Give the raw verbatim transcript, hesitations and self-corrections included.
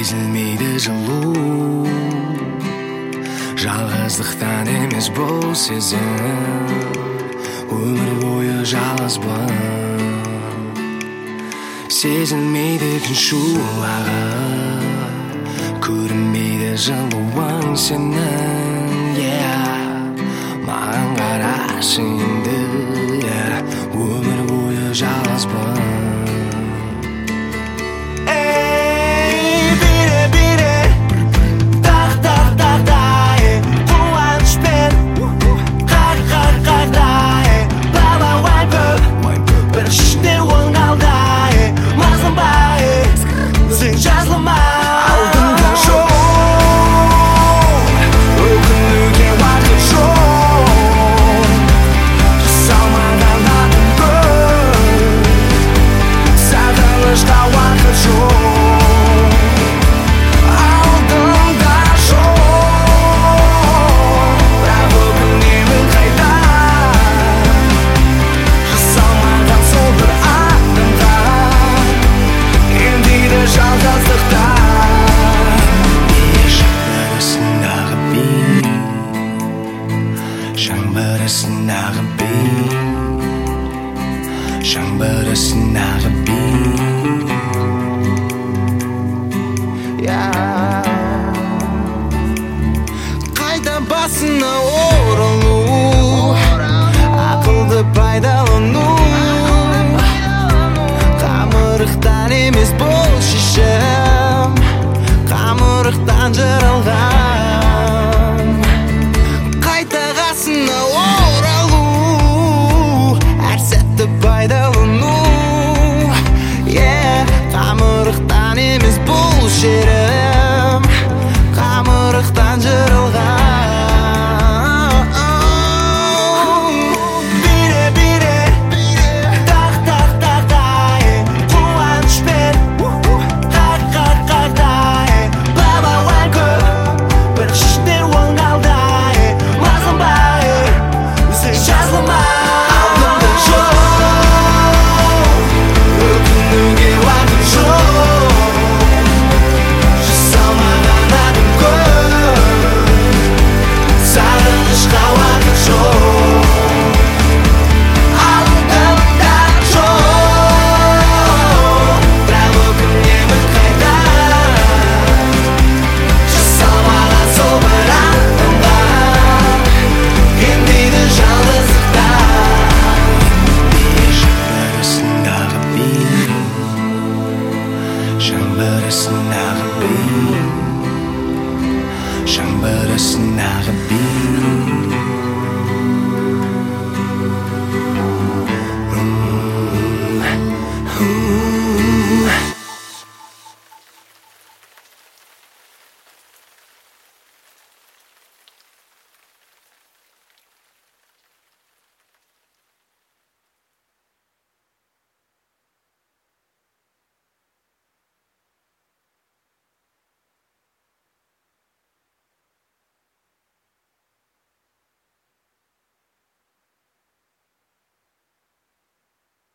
сезілмейді жылу, жалғыздықтан емес бұл сезім, өмір бойы жалғызбын. Сезілмейді күн шуағы, көрінбейді жылуың сенің, yeah. Маған қарашы енді, yeah. Өмір бойы жалғызбын. Жаңбырысындағы би, жаңбырысындағы би, yeah. Қайта басына оралу, ақылды пайдалану, қамырықтан емес бұл шешім, қамырықтан жыралған. Қайта қасына оралу, әр сәтті пайдалану, yeah. Қамырықтан емес бұл шерім, қамырықтан жыралған. Жаңбырысындағы би, жаңбырысындағы би.